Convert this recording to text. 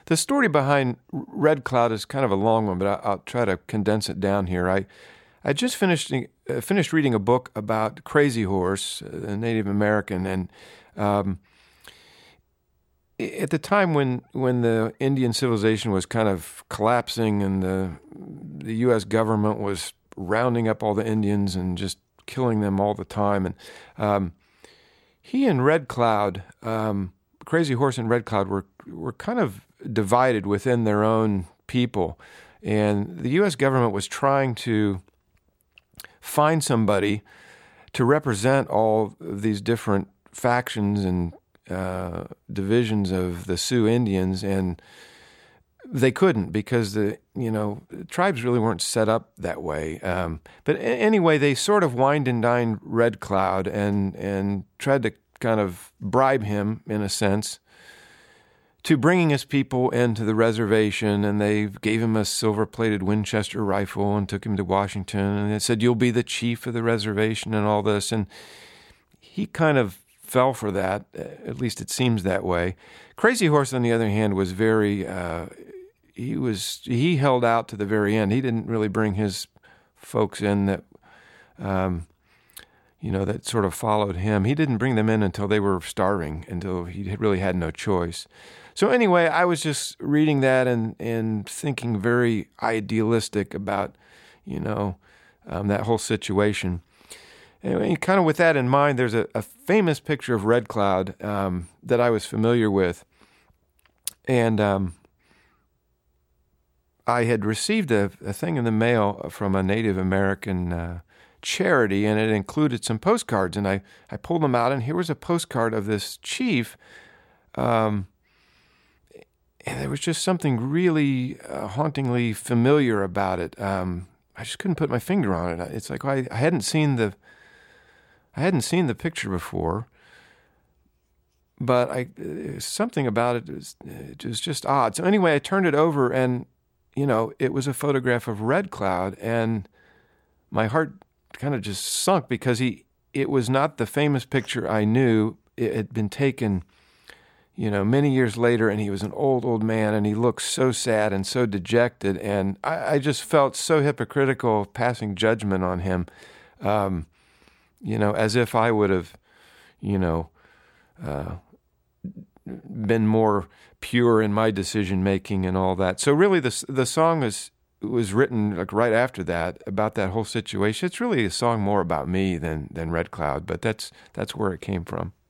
The story behind Red Cloud is kind of a long one, but I'll try to condense it down here. I just finished reading a book about Crazy Horse, a Native American, and at the time when the Indian civilization was kind of collapsing and the U.S. government was rounding up all the Indians and just killing them all the time, and he and Red Cloud, Crazy Horse and Red Cloud were kind of divided within their own people, and the U.S. government was trying to find somebody to represent all of these different factions and divisions of the Sioux Indians, and they couldn't because the tribes really weren't set up that way. But anyway, they sort of wined and dined Red Cloud and tried to kind of bribe him, in a sense, to bringing his people into the reservation, and they gave him a silver-plated Winchester rifle and took him to Washington, and they said, "You'll be the chief of the reservation," and all this, and he kind of fell for that. At least it seems that way. Crazy Horse, on the other hand, was very he held out to the very end. He didn't really bring his folks in that that sort of followed him. He didn't bring them in until they were starving, until he really had no choice. So anyway, I was just reading that and thinking very idealistic about that whole situation. Anyway, kind of with that in mind, there's a famous picture of Red Cloud that I was familiar with. And I had received a thing in the mail from a Native American charity, and it included some postcards. And I pulled them out, and here was a postcard of this chief. And there was just something really hauntingly familiar about it. I just couldn't put my finger on it. It's like I hadn't seen the picture before, but something about it was just odd. So anyway, I turned it over, and it was a photograph of Red Cloud, and my heart kind of just sunk because it was not the famous picture I knew. It had been taken, many years later, and he was an old man, and he looked so sad and so dejected, and I just felt so hypocritical passing judgment on him. As if I would have, been more pure in my decision making and all that. So really, the song was written like right after that about that whole situation. It's really a song more about me than Red Cloud, but that's where it came from.